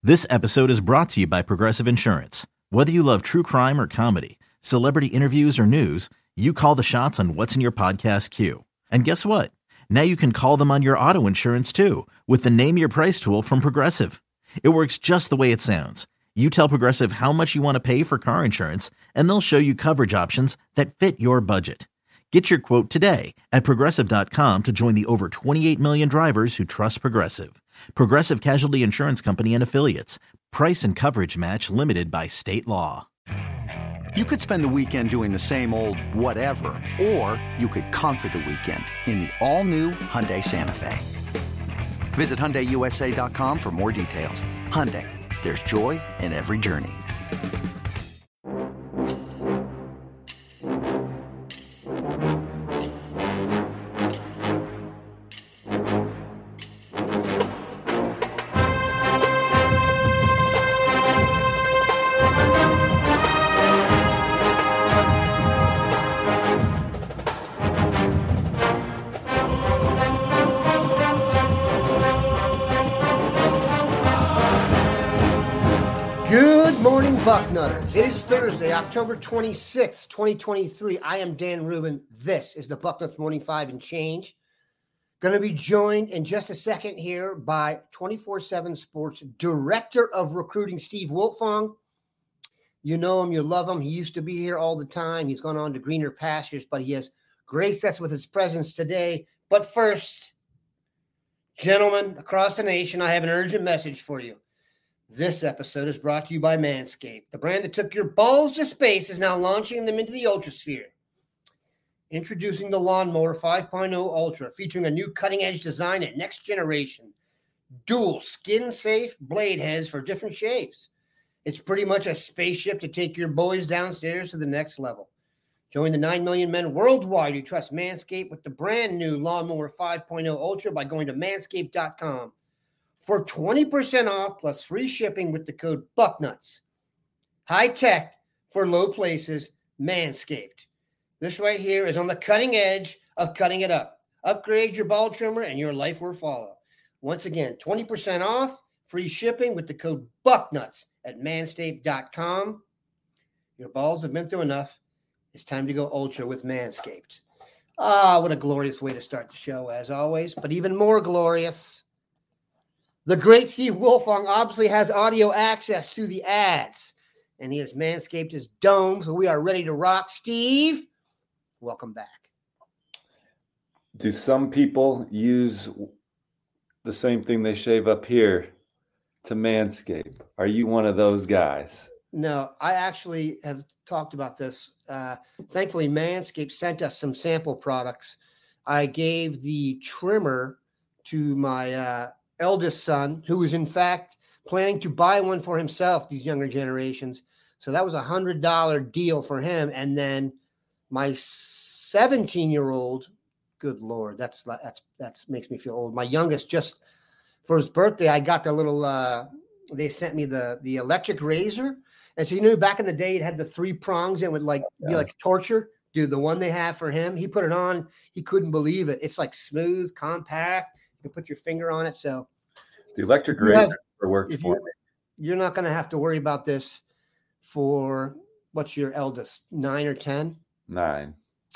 This episode is brought to you by Progressive Insurance. Whether you love true crime or comedy, celebrity interviews or news, you call the shots on what's in your podcast queue. And guess what? Now you can call them on your auto insurance too with the Name Your Price tool from Progressive. It works just the way it sounds. You tell Progressive how much you want to pay for car insurance, and they'll show you coverage options that fit your budget. Get your quote today at Progressive.com to join the over 28 million drivers who trust Progressive. Progressive Casualty Insurance Company and Affiliates. Price and coverage match limited by state law. You could spend the weekend doing the same old whatever, or you could conquer the weekend in the all-new Hyundai Santa Fe. Visit HyundaiUSA.com for more details. Hyundai, there's joy in every journey. Bucknutters. It is Thursday, October 26th, 2023. I am Dan Rubin. This is the Bucknuts Morning 5 and Change. Going to be joined in just a second here by 24/7 Sports Director of Recruiting, Steve Wiltfong. You know him, you love him. He used to be here all the time. He's gone on to greener pastures, but he has graced us with his presence today. But first, gentlemen across the nation, I have an urgent message for you. This episode is brought to you by Manscaped. The brand that took your balls to space is now launching them into the ultrasphere. Introducing the Lawnmower 5.0 Ultra, featuring a new cutting-edge design and next-generation dual skin-safe blade heads for different shapes. It's pretty much a spaceship to take your boys downstairs to the next level. Join the 9 million men worldwide who trust Manscaped with the brand-new Lawnmower 5.0 Ultra by going to manscaped.com. For 20% off plus free shipping with the code BUCKNUTS. High tech for low places, Manscaped. This right here is on the cutting edge of cutting it up. Upgrade your ball trimmer and your life will follow. Once again, 20% off, free shipping with the code BUCKNUTS at manscaped.com. Your balls have been through enough. It's time to go ultra with Manscaped. What a glorious way to start the show as always, but even more glorious. The great Steve Wiltfong obviously has audio access to the ads, and he has manscaped his dome, so we are ready to rock. Steve, welcome back. Do some people use the same thing they shave up here to manscape? Are you one of those guys? No, I actually have talked about this. Thankfully, Manscaped sent us some sample products. I gave the trimmer to my eldest son, who is in fact planning to buy one for himself, these younger generations. So that was $100 deal for him. And then my 17-year-old, good Lord, that's makes me feel old. My youngest, just for his birthday, I got the little, they sent me the electric razor. And so, you know, back in the day, it had the 3 prongs and would be like torture. Dude, the one they have for him, he put it on. He couldn't believe it. It's like smooth, compact. You put your finger on it. So the electric razor works for me. You're not going to have to worry about this for what's your eldest, 9 or 10? 9.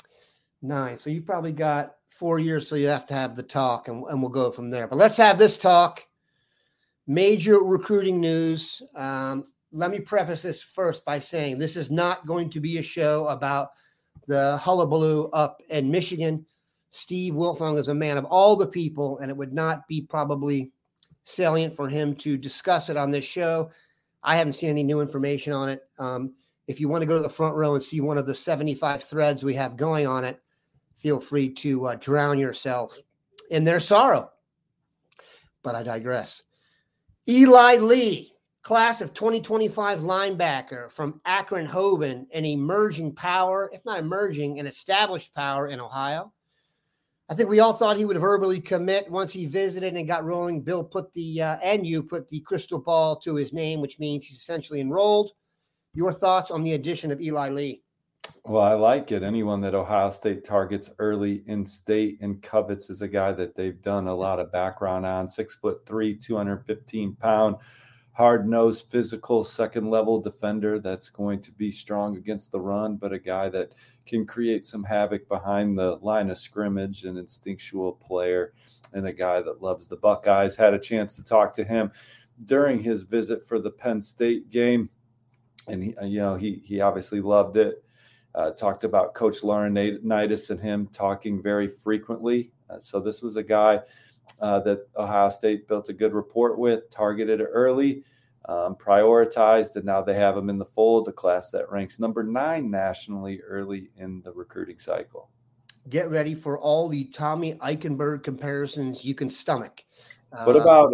So you probably got 4 years. So you have to have the talk and we'll go from there. But let's have this talk. Major recruiting news. Let me preface this first by saying this is not going to be a show about the hullabaloo up in Michigan. Steve Wiltfong is a man of all the people, and it would not be probably salient for him to discuss it on this show. I haven't seen any new information on it. If you want to go to the front row and see one of the 75 threads we have going on it, feel free to drown yourself in their sorrow. But I digress. Eli Lee, class of 2025 linebacker from Akron-Hoban, an emerging power, if not emerging, an established power in Ohio. I think we all thought he would verbally commit once he visited and got rolling. Bill put you put the crystal ball to his name, which means he's essentially enrolled. Your thoughts on the addition of Eli Lee? Well, I like it. Anyone that Ohio State targets early in state and covets is a guy that they've done a lot of background on. 6'3", 215-pound hard-nosed, physical, second-level defender that's going to be strong against the run, but a guy that can create some havoc behind the line of scrimmage, an instinctual player, and a guy that loves the Buckeyes. Had a chance to talk to him during his visit for the Penn State game, and he obviously loved it. Talked about Coach Laurinaitis and him talking very frequently. So this was a guy that Ohio State built a good rapport with, targeted early, prioritized, and now they have him in the fold, a class that ranks number 9 nationally early in the recruiting cycle. Get ready for all the Tommy Eichenberg comparisons you can stomach. What about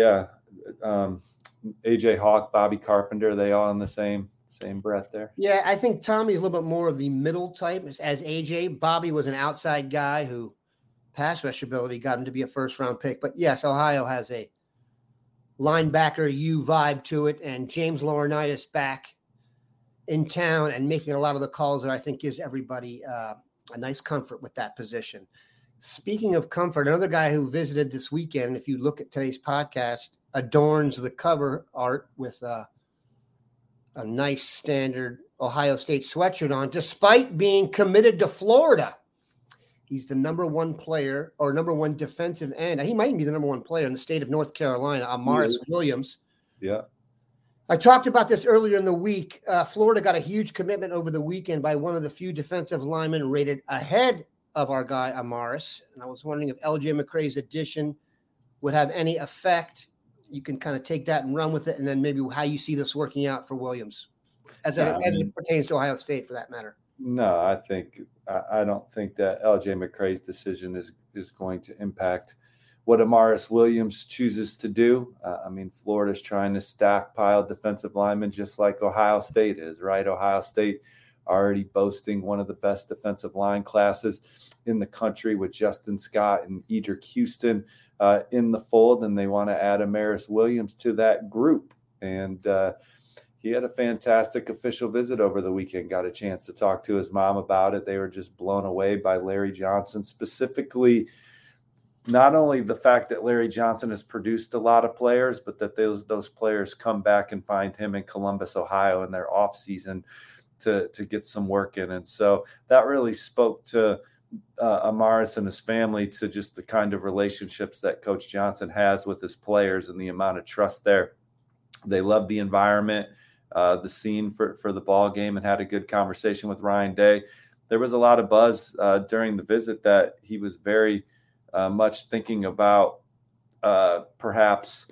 A.J. Hawk, Bobby Carpenter? Are they all in the same breath there? Yeah, I think Tommy's a little bit more of the middle type as A.J. Bobby was an outside guy who pass rush ability got him to be a first-round pick. But, yes, Ohio has a linebacker U vibe to it, and James Laurinaitis back in town and making a lot of the calls that I think gives everybody a nice comfort with that position. Speaking of comfort, another guy who visited this weekend, if you look at today's podcast, adorns the cover art with a nice standard Ohio State sweatshirt on, despite being committed to Florida. He's the number 1 player or number 1 defensive end. He might be the number 1 player in the state of North Carolina, Amaris Williams. Yeah. I talked about this earlier in the week. Florida got a huge commitment over the weekend by one of the few defensive linemen rated ahead of our guy, Amaris. And I was wondering if L.J. McCray's addition would have any effect. You can kind of take that and run with it, and then maybe how you see this working out for Williams as it pertains to Ohio State, for that matter. No, I don't think that L.J. McCray's decision is going to impact what Amaris Williams chooses to do. Florida's trying to stockpile defensive linemen just like Ohio State is, right? Ohio State already boasting one of the best defensive line classes in the country with Justin Scott and Edric Houston in the fold, and they want to add Amaris Williams to that group. And he had a fantastic official visit over the weekend, got a chance to talk to his mom about it. They were just blown away by Larry Johnson, specifically not only the fact that Larry Johnson has produced a lot of players, but that those players come back and find him in Columbus, Ohio in their off season to get some work in. And so that really spoke to Amaris and his family, to just the kind of relationships that Coach Johnson has with his players and the amount of trust there. They love the environment, the scene for the ball game, and had a good conversation with Ryan Day. There was a lot of buzz during the visit that he was very much thinking about perhaps,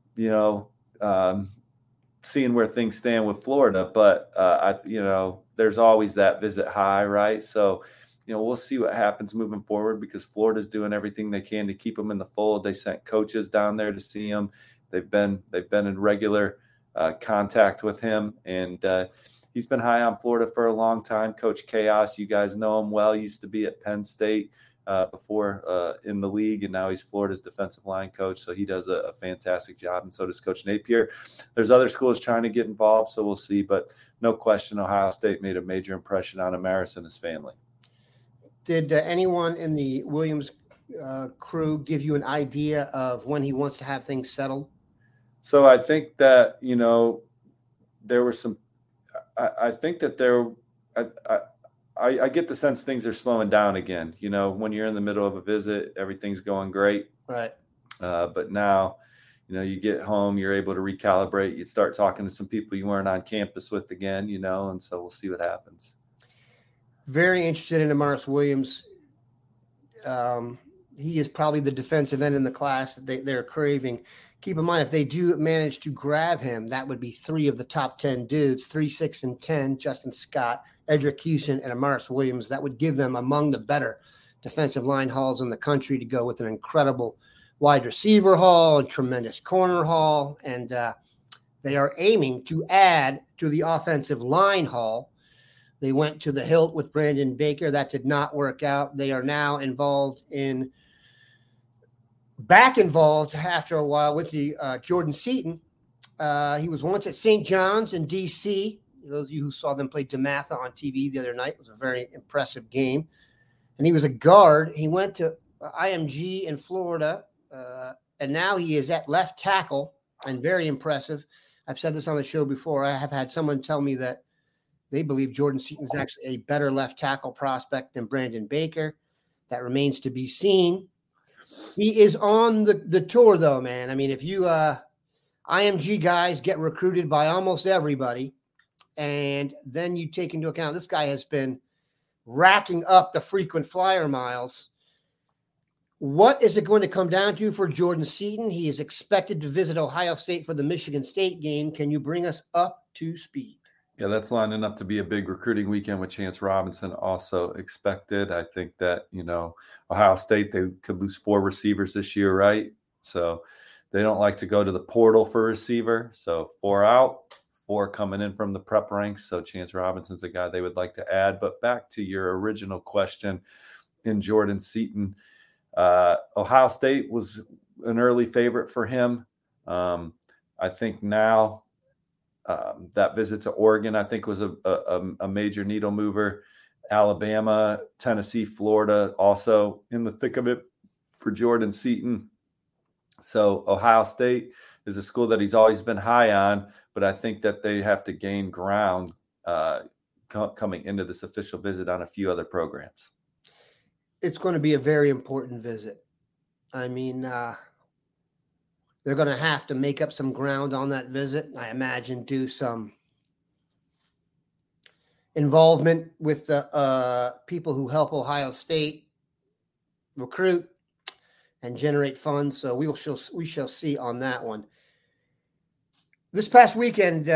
seeing where things stand with Florida. But, there's always that visit high, right? So, we'll see what happens moving forward, because Florida's doing everything they can to keep him in the fold. They sent coaches down there to see him. They've been in regular contact with him, and he's been high on Florida for a long time. Coach Chaos, you guys know him well, used to be at Penn State before in the league, and now he's Florida's defensive line coach. So he does a fantastic job, and so does Coach Napier. There's other schools trying to get involved, so we'll see. But no question, Ohio State made a major impression on Amaris and his family. Did anyone in the Williams crew give you an idea of when he wants to have things settled? So I think that, there were some – I think that there – I get the sense things are slowing down again. When you're in the middle of a visit, everything's going great. Right. But now, you get home, you're able to recalibrate. You start talking to some people you weren't on campus with again, and so we'll see what happens. Very interested in Amaris Williams. He is probably the defensive end in the class that they're craving. Keep in mind, if they do manage to grab him, that would be 3 of the top 10 dudes, 3, 6, and 10, Justin Scott, Edric Houston, and Amaris Williams. That would give them among the better defensive line hauls in the country, to go with an incredible wide receiver haul and tremendous corner haul. And they are aiming to add to the offensive line haul. They went to the hilt with Brandon Baker. That did not work out. They are now back involved after a while with the Jordan Seaton. He was once at St. John's in D.C. Those of you who saw them play DeMatha on TV the other night, it was a very impressive game. And he was a guard. He went to IMG in Florida, and now he is at left tackle and very impressive. I've said this on the show before. I have had someone tell me that they believe Jordan Seaton is actually a better left tackle prospect than Brandon Baker. That remains to be seen. He is on the tour, though, man. I mean, if you IMG guys get recruited by almost everybody, and then you take into account this guy has been racking up the frequent flyer miles. What is it going to come down to for Jordan Seaton? He is expected to visit Ohio State for the Michigan State game. Can you bring us up to speed? Yeah, that's lining up to be a big recruiting weekend with Chance Robinson also expected. I think that, Ohio State, they could lose 4 receivers this year, right? So they don't like to go to the portal for a receiver. So 4 out, 4 coming in from the prep ranks. So Chance Robinson's a guy they would like to add. But back to your original question in Jordan Seaton, Ohio State was an early favorite for him. I think now that visit to Oregon, I think, was a major needle mover. Alabama, Tennessee, Florida, also in the thick of it for Jordan Seaton. So Ohio State is a school that he's always been high on, but I think that they have to gain ground coming into this official visit on a few other programs. It's going to be a very important visit. I mean, they're going to have to make up some ground on that visit. I imagine do some involvement with the people who help Ohio State recruit and generate funds. So we shall see on that one. This past weekend,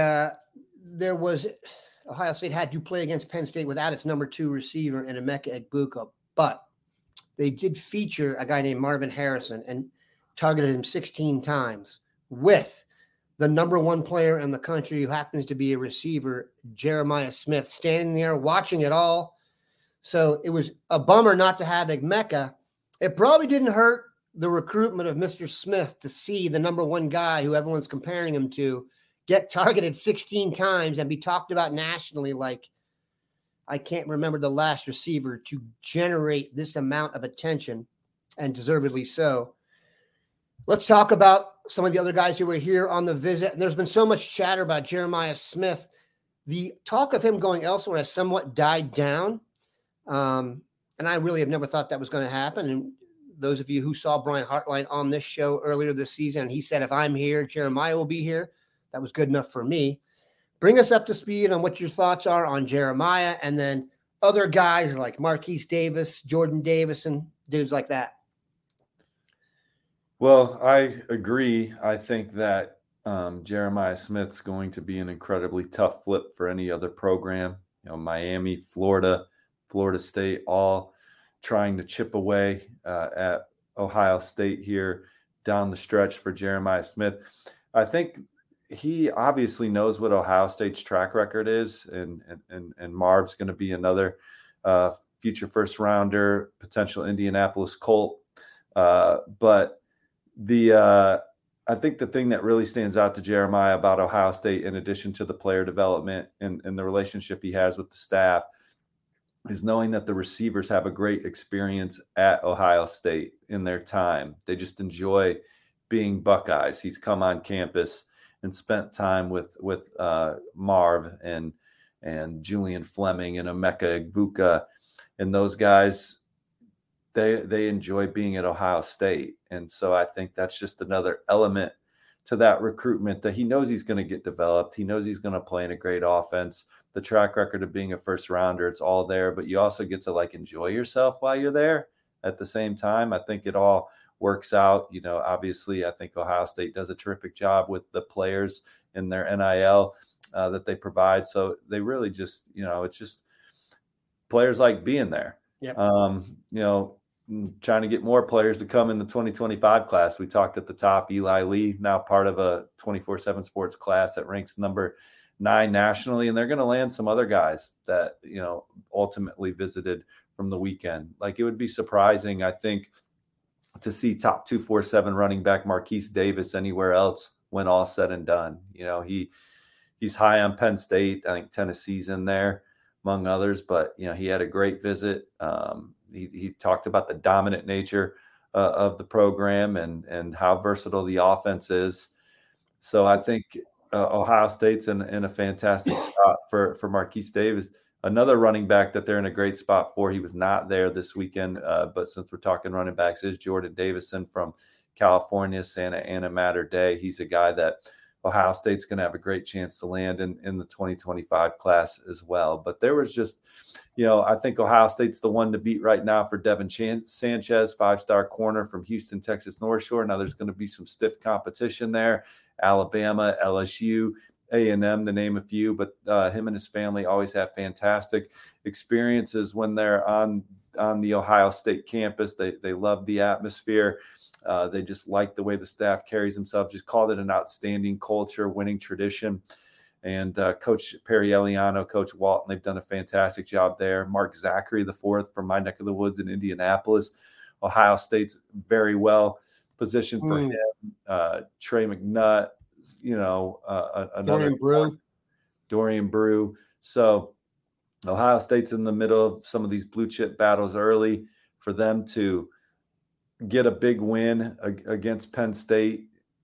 Ohio State had to play against Penn State without its number 2 receiver and Emeka Egbuka, but they did feature a guy named Marvin Harrison and targeted him 16 times with the number 1 player in the country who happens to be a receiver, Jeremiah Smith, standing there watching it all. So it was a bummer not to have Emeka. It probably didn't hurt the recruitment of Mr. Smith to see the number 1 guy who everyone's comparing him to get targeted 16 times and be talked about nationally like I can't remember the last receiver to generate this amount of attention, and deservedly so. Let's talk about some of the other guys who were here on the visit. And there's been so much chatter about Jeremiah Smith. The talk of him going elsewhere has somewhat died down. And I really have never thought that was going to happen. And those of you who saw Brian Hartline on this show earlier this season, he said, if I'm here, Jeremiah will be here. That was good enough for me. Bring us up to speed on what your thoughts are on Jeremiah and then other guys like Marquise Davis, Jordan Davis, and dudes like that. Well, I agree. I think that Jeremiah Smith's going to be an incredibly tough flip for any other program. Miami, Florida, Florida State, all trying to chip away at Ohio State here down the stretch for Jeremiah Smith. I think he obviously knows what Ohio State's track record is, and Marv's going to be another future first rounder, potential Indianapolis Colt. But I think the thing that really stands out to Jeremiah about Ohio State, in addition to the player development and the relationship he has with the staff, is knowing that the receivers have a great experience at Ohio State in their time. They just enjoy being Buckeyes. He's come on campus and spent time with Marv and Julian Fleming and Emeka Egbuka, and those guys, they enjoy being at Ohio State. And so I think that's just another element to that recruitment, that he knows he's going to get developed. He knows he's going to play in a great offense. The track record of being a first rounder, it's all there, but you also get to enjoy yourself while you're there at the same time. I think it all works out. Obviously, I think Ohio State does a terrific job with the players in their NIL that they provide. So they really just, it's just players like being there. Yep. Trying to get more players to come in the 2025 class. We talked at the top, Eli Lee, now part of a 24/7 Sports class that ranks number 9 nationally. And they're going to land some other guys that, ultimately visited from the weekend. It would be surprising, I think, to see top 247 running back Marquise Davis anywhere else when all said and done. He's high on Penn State. I think Tennessee's in there among others, but he had a great visit. He talked about the dominant nature of the program and how versatile the offense is. So I think Ohio State's in a fantastic spot for Marquise Davis. Another running back that they're in a great spot for. He was not there this weekend, but since we're talking running backs, is Jordan Davison from California, Santa Ana Mater Dei. He's a guy that Ohio State's going to have a great chance to land in the 2025 class as well. But there was just, I think Ohio State's the one to beat right now for Devin Sanchez, 5-star corner from Houston, Texas North Shore. Now there's going to be some stiff competition there. Alabama, LSU, A&M, to name a few, but him and his family always have fantastic experiences when they're on the Ohio State campus. They love the atmosphere. They just like the way the staff carries themselves. Just called it an outstanding culture, winning tradition. And Coach Perry Eliano, Coach Walton, they've done a fantastic job there. Mark Zachary, the fourth from my neck of the woods in Indianapolis. Ohio State's very well positioned for him. Trey McNutt, another Dorian Brew. So Ohio State's in the middle of some of these blue chip battles early. For them to get a big win against Penn State,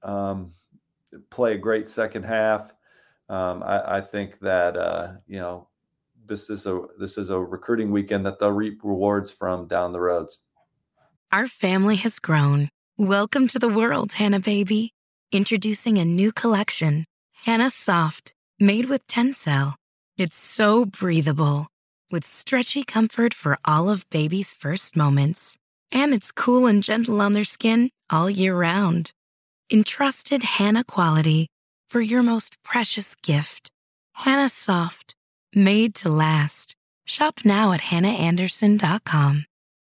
play a great second half. I think that this is a recruiting weekend that they'll reap rewards from down the roads. Our family has grown. Welcome to the world, Hannah baby. Introducing a new collection, Hannah Soft, made with Tencel. It's so breathable, with stretchy comfort for all of baby's first moments. And it's cool and gentle on their skin all year round. Entrusted Hannah quality for your most precious gift. Hannah Soft, made to last. Shop now at hannahanderson.com.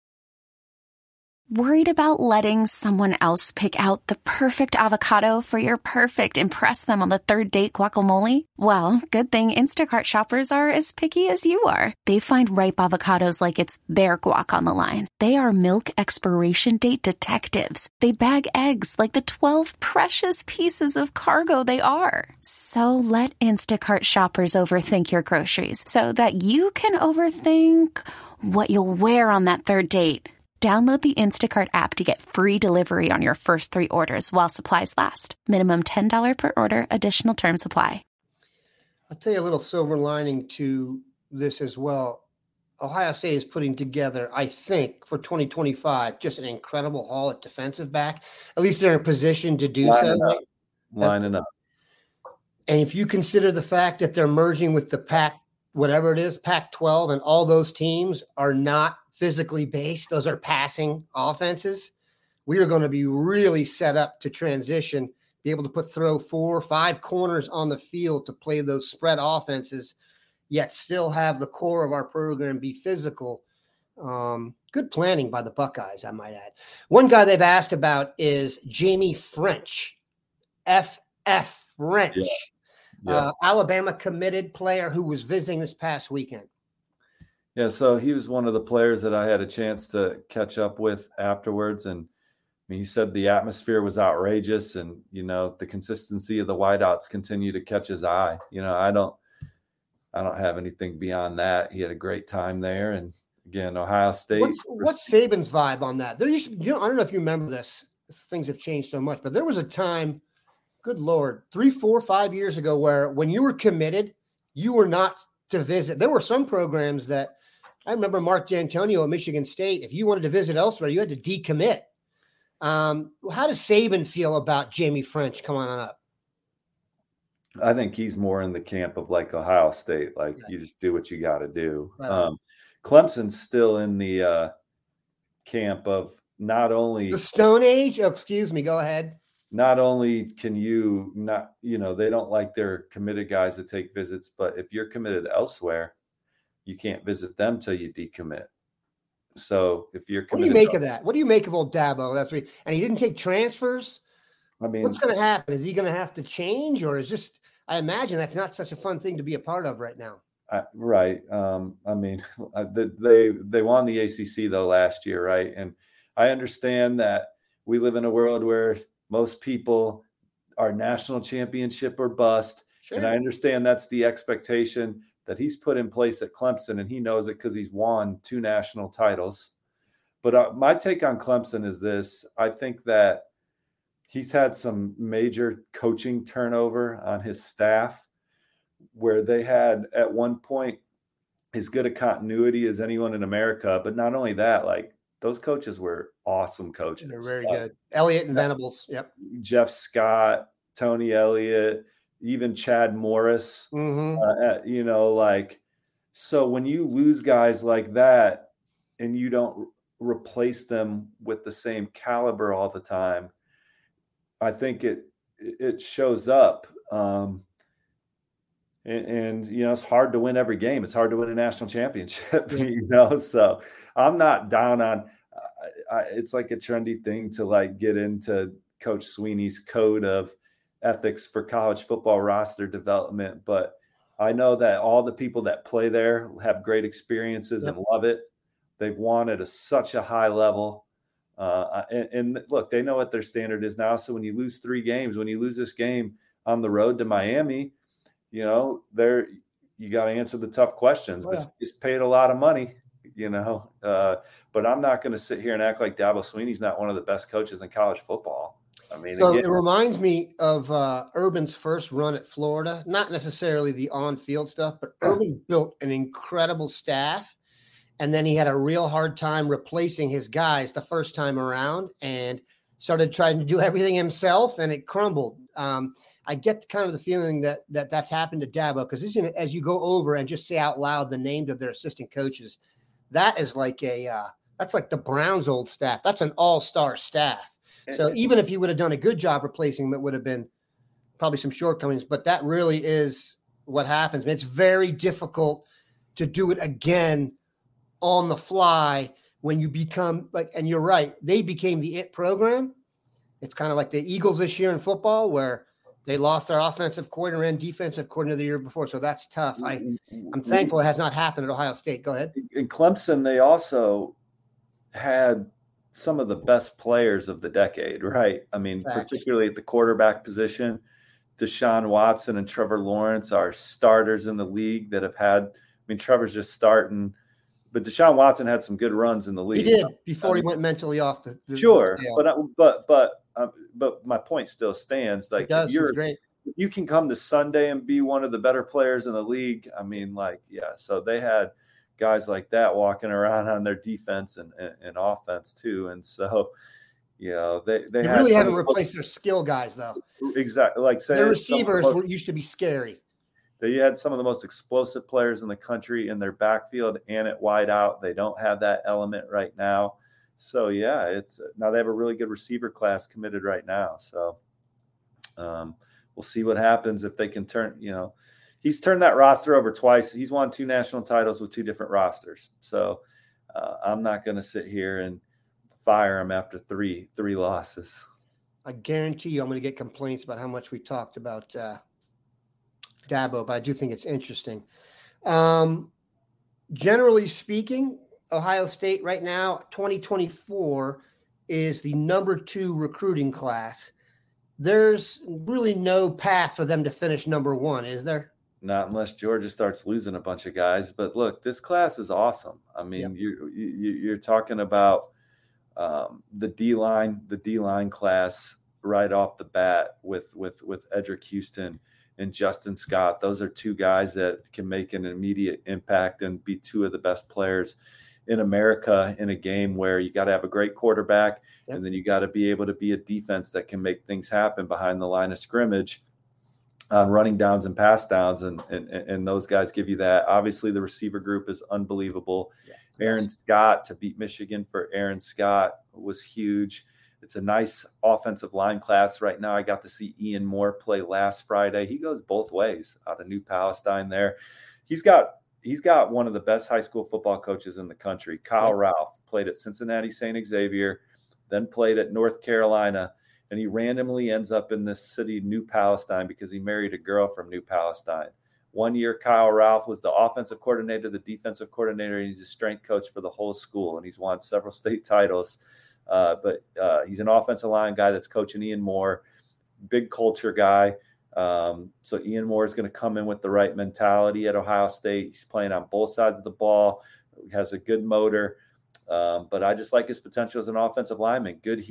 Worried about letting someone else pick out the perfect avocado for your perfect impress them on the third date guacamole? Well, good thing Instacart shoppers are as picky as you are. They find ripe avocados like it's their guac on the line. They are milk expiration date detectives. They bag eggs like the 12 precious pieces of cargo they are. So let Instacart shoppers overthink your groceries so that you can overthink what you'll wear on that third date. Download the Instacart app to get free delivery on your first 3 orders while supplies last. Minimum $10 per order. Additional terms apply. I'll tell you a little silver lining to this as well. Ohio State is putting together, I think, for 2025, just an incredible haul at defensive back. At least they're in position to do so. Lining up. And if you consider the fact that they're merging with the Pac-12, and all those teams are not physically based, those are passing offenses, we are going to be really set up to transition, be able to throw 4 or 5 corners on the field to play those spread offenses, yet still have the core of our program be physical. Good planning by the Buckeyes, I might add. One guy they've asked about is Jamie French, FF French. Yeah. Alabama committed player who was visiting this past weekend. Yeah, so he was one of the players that I had a chance to catch up with afterwards. And he said the atmosphere was outrageous, and, the consistency of the wideouts continue to catch his eye. I don't have anything beyond that. He had a great time there. And again, Ohio State. What's Saban's vibe on that? I don't know if you remember this. Things have changed so much, but there was a time, good Lord, 3, 4, 5 years ago, where when you were committed, you were not to visit. There were some programs that I remember Mark D'Antonio at Michigan State. If you wanted to visit elsewhere, you had to decommit. How does Saban feel about Jamie French coming on up? I think he's more in the camp of like Ohio State. You just do what you got to do. Right. Clemson's still in the camp of not only the Stone Age. Oh, excuse me. Go ahead. Not only can you not, they don't like their committed guys to take visits, but if you're committed elsewhere, you can't visit them till you decommit. So if you're committed, what do you make of that? What do you make of old Dabo? And he didn't take transfers. I mean, what's going to happen? Is he going to have to change, or is just? I imagine that's not such a fun thing to be a part of right now. Right. They won the ACC though last year, right? And I understand that we live in a world where most people are national championship or bust. Sure. And I understand that's the expectation that he's put in place at Clemson, and he knows it because he's won 2 national titles. But my take on Clemson is this. I think that he's had some major coaching turnover on his staff, where they had at one point as good a continuity as anyone in America. But not only that, like those coaches were awesome coaches. They're very good. Elliott and Venables. Yep. Jeff Scott, Tony Elliott, even Chad Morris, so when you lose guys like that and you don't replace them with the same caliber all the time, I think it shows up. And it's hard to win every game. It's hard to win a national championship, so I'm not down on it's like a trendy thing to like get into Coach Sweeney's code of ethics for college football roster development. But I know that all the people that play there have great experiences and love it. They've won at such a high level. And look, they know what their standard is now. So when you lose 3 games, when you lose this game on the road to Miami, you got to answer the tough questions, but you just paid a lot of money, but I'm not going to sit here and act like Dabo Swinney's not one of the best coaches in college football. I mean, so it reminds me of Urban's first run at Florida, not necessarily the on-field stuff, but Urban built an incredible staff. And then he had a real hard time replacing his guys the first time around and started trying to do everything himself, and it crumbled. I get kind of the feeling that that's happened to Dabo, because as you go over and just say out loud the names of their assistant coaches, that is like that's like the Browns' old staff. That's an all-star staff. So even if he would have done a good job replacing him, it would have been probably some shortcomings. But that really is what happens. It's very difficult to do it again on the fly when you become and you're right, they became the it program. It's kind of like the Eagles this year in football, where they lost their offensive coordinator and defensive coordinator the year before. So that's tough. I'm thankful it has not happened at Ohio State. Go ahead. In Clemson, they also had some of the best players of the decade, right? I mean, particularly at the quarterback position. Deshaun Watson and Trevor Lawrence are starters in the league that have had – Trevor's just starting – but Deshaun Watson had some good runs in the league. He did before he went mentally off the sure, scale. But my point still stands. Like, great. You can come to Sunday and be one of the better players in the league. So they had guys like that walking around on their defense and offense too. And so, they really haven't replaced their skill guys though. Exactly. Like say their receivers used to be scary. They had some of the most explosive players in the country in their backfield and at wide out. They don't have that element right now. So it's now they have a really good receiver class committed right now. So we'll see what happens if they can turn, he's turned that roster over twice. He's won 2 national titles with 2 different rosters. So I'm not going to sit here and fire him after three losses. I guarantee you I'm going to get complaints about how much we talked about Dabo, but I do think it's interesting. Generally speaking, Ohio State right now, 2024 is the number 2 recruiting class. There's really no path for them to finish number 1, is there? Not unless Georgia starts losing a bunch of guys. But look, this class is awesome. I mean, you're talking about the D-line class right off the bat with Edric Houston and Justin Scott. Those are 2 guys that can make an immediate impact and be 2 of the best players in America in a game where you got to have a great quarterback and then you got to be able to be a defense that can make things happen behind the line of scrimmage on running downs and pass downs. And those guys give you that. Obviously the receiver group is unbelievable. Aaron Scott, to beat Michigan for Aaron Scott was huge. It's a nice offensive line class right now. I got to see Ian Moore play last Friday. He goes both ways out of New Palestine there. He's got one of the best high school football coaches in the country. Kyle Ralph played at Cincinnati St. Xavier, then played at North Carolina, and he randomly ends up in this city, New Palestine, because he married a girl from New Palestine. One year, Kyle Ralph was the offensive coordinator, the defensive coordinator, and he's a strength coach for the whole school, and he's won several state titles. But he's an offensive line guy that's coaching Ian Moore, big culture guy. So Ian Moore is going to come in with the right mentality at Ohio State. He's playing on both sides of the ball. He has a good motor. But I just like his potential as an offensive lineman. Good heat,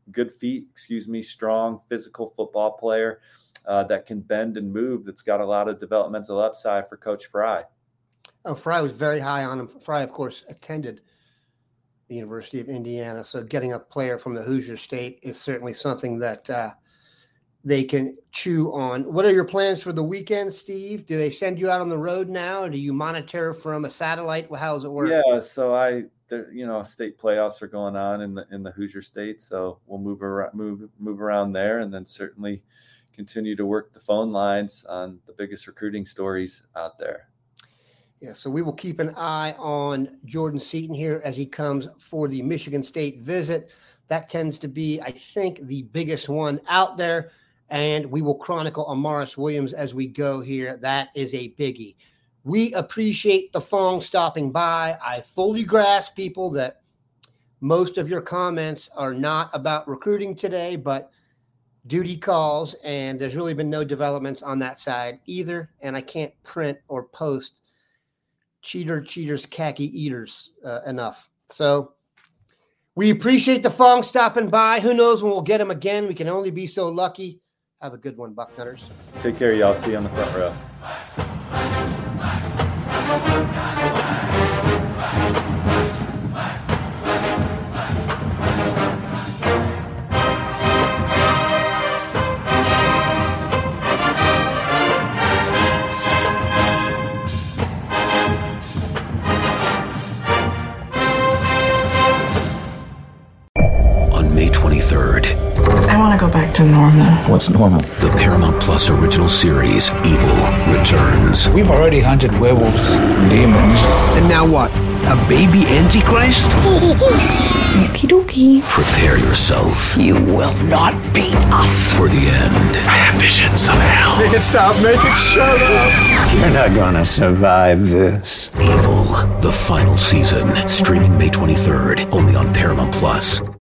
strong, physical football player that can bend and move, that's got a lot of developmental upside for Coach Fry. Oh, Fry was very high on him. Fry, of course, attended the University of Indiana, so getting a player from the Hoosier State is certainly something that they can chew on. What are your plans for the weekend, Steve? Do they send you out on the road now, or do you monitor from a satellite? How does it work? Yeah, so state playoffs are going on in the Hoosier State, so we'll move around there, and then certainly continue to work the phone lines on the biggest recruiting stories out there. Yeah, so we will keep an eye on Jordan Seaton here as he comes for the Michigan State visit. That tends to be, I think, the biggest one out there, and we will chronicle Amaris Williams as we go here. That is a biggie. We appreciate the Fong stopping by. I fully grasp, people, that most of your comments are not about recruiting today, but duty calls, and there's really been no developments on that side either, and I can't print or post cheaters, khaki eaters enough. So we appreciate the Fong stopping by. Who knows when we'll get him again? We can only be so lucky. Have a good one, Bucknutters. Take care, y'all. See you on the front row. May 23rd. I want to go back to normal. What's normal? The Paramount Plus original series, Evil, returns. We've already hunted werewolves, demons. And now what? A baby Antichrist? Okie dokie. Prepare yourself. You will not beat us. For the end. I have visions of hell. Make it stop. Make it shut up. You're not gonna survive this. Evil, the final season. Streaming May 23rd. Only on Paramount Plus.